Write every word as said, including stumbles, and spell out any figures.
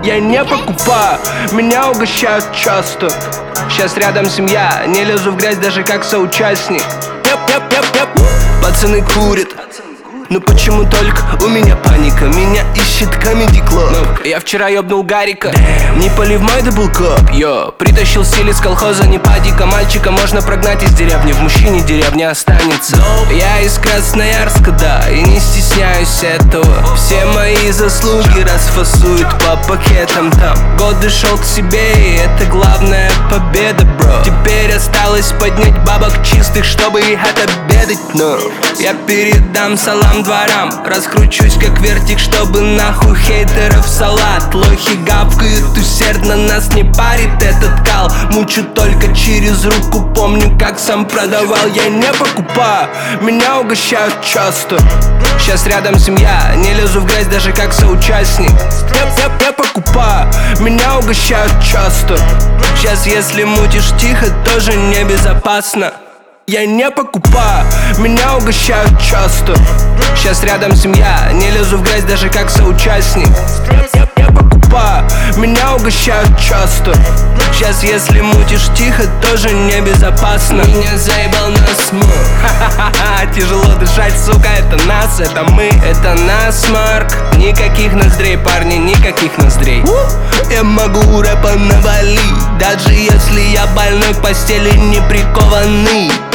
Я не покупаю, меня угощают часто. Сейчас рядом семья, не лезу в грязь даже как соучастник. Яп, яп, яп, яп. Пацаны курят, но почему только у меня паника? Меня ищет Comedy Club. Я вчера ёбнул Гарика. Не полив мой даблкоп, йо. Притащил стиль из колхоза, не падика. Мальчика можно прогнать из деревни, в мужчине деревня останется. Я из Красноярска, да, и не стесняюсь этого. Все мои заслуги расфасуют по пакетам там. Годы шел к себе, и это главная победа, бро. Теперь осталось поднять бабок чистых, чтобы их отобедать, но я передам салам дворам. Раскручусь как вертик, чтобы нахуй хейтеров салат. Лохи гавкают усердно, нас не парит этот кал. Мучу только через руку, помню как сам продавал. Я не покупаю, меня угощают часто. Сейчас рядом семья, не лезу в грязь даже как соучастник. Я, я, я покупаю, меня угощают часто. Сейчас если мутишь тихо, тоже небезопасно. Я не покупаю, меня угощают часто. Сейчас рядом семья, не лезу в грязь даже как соучастник. Я, я покупаю, меня угощают часто. Сейчас если мутишь тихо, тоже небезопасно. Меня заебал насморк. Ха-ха-ха, тяжело дышать, сука, это нас, это мы, это насморк. Никаких ноздрей, парни, никаких ноздрей. Я могу рэпа навалить, даже если я больной к постели не прикованный.